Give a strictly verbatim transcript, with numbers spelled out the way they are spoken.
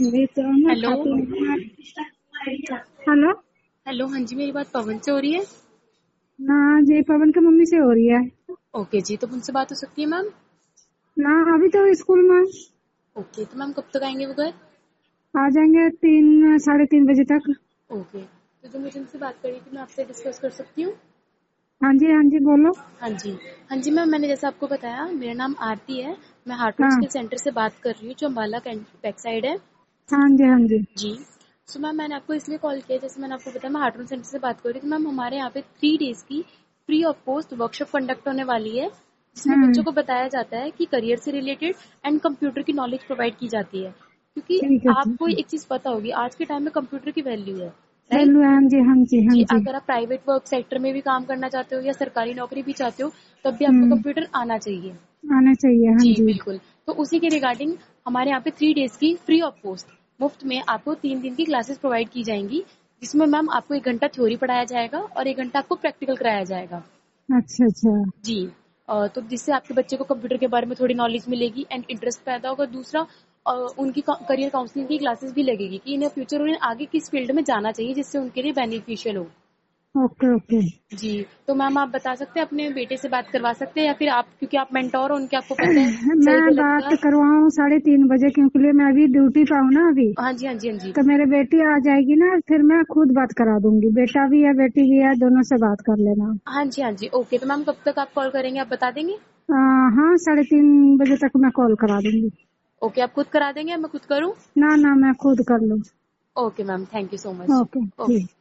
होंगे तो मैं हेलो हेलो। हेलो हाँ जी, मेरी बात पवन से हो रही है। ना जी, पवन की मम्मी से हो रही है। ओके जी, तो मुझसे बात हो सकती है मैम। ना अभी तो स्कूल में ओके, तो मैम कब तक आएंगे वो घर। आ जाएंगे तीन साढ़े तीन बजे तक। ओके, तो जो मुझे उनसे बात करनी थी मैं आपसे डिस्कस कर सकती हूँ। हाँ जी हाँ जी बोलो। हाँ जी हाँ जी मैम, मैंने जैसा आपको बताया, मेरा नाम आरती है। मैं हार्टून हाँ स्किल सेंटर से बात कर रही हूँ, जो अम्बाला बैक साइड है हाँ जी हाँ जी। जी। सो मैम, मैंने आपको इसलिए कॉल किया, जैसे मैंने आपको बताया मैं हार्टून सेंटर से बात कर रही थी। मैम हमारे यहाँ पे थ्री डेज की free of cost workshop conduct होने वाली है, जिसमें हाँ बच्चों को बताया जाता है कि करियर से रिलेटेड एंड कंप्यूटर की नॉलेज प्रोवाइड की जाती है। क्योंकि ठीक है ठीक आपको है। एक चीज पता होगी, आज के टाइम में कंप्यूटर की वैल्यू है, राइट। हेलो हाँ जी हाँ जी हाँ जी, जी। अगर आप प्राइवेट वर्क सेक्टर में भी काम करना चाहते हो या सरकारी नौकरी भी चाहते हो, तब भी आपको हम्म कंप्यूटर आना चाहिए। आना चाहिए हाँ जी जी। बिल्कुल। तो उसी के रिगार्डिंग हमारे यहाँ पे थ्री डेज की फ्री ऑफ कॉस्ट मुफ्त में आपको तीन दिन की क्लासेस प्रोवाइड की जाएंगी, जिसमें मैम आपको एक घंटा थ्योरी पढ़ाया जाएगा और एक घंटा आपको प्रैक्टिकल कराया जाएगा। अच्छा अच्छा। जी। अ, तो जिससे आपके बच्चे को कंप्यूटर के बारे में थोड़ी नॉलेज मिलेगी एंड इंटरेस्ट पैदा होगा। दूसरा, अ, उनकी करियर काउंसलिंग की क्लासेस भी लगेगी कि इन्हें फ्यूचर उन्हें आगे किस फील्ड में जाना चाहिए, जिससे उनके लिए बेनिफिशियल हो। Okay okay. जी। तो मैम आप बता सकते हैं, अपने बेटे से बात करवा सकते हैं, या फिर आप, क्योंकि आप मेंटोर हो उनके, आपको पता है मैं सही गलत बात का। करवाऊँ साढ़े तीन बजे क्योंकि मैं अभी ड्यूटी पे हूँ ना अभी। हाँ जी हाँ जी हाँ जी। तो मेरे बेटी आ जाएगी ना, फिर मैं खुद बात करा दूंगी। बेटा भी है बेटी भी है, दोनों से बात कर लेना। हाँ जी हाँ जी। ओके, तो मैम कब तक आप कॉल करेंगे, आप बता देंगे। आ, हाँ साढ़े तीन बजे तक मैं कॉल करा दूंगी। ओके, आप खुद करा देंगे या मैं खुद करूँ। ना ना मैं खुद कर लूँ। Okay ma'am, thank you so much. Okay okay. ठीक।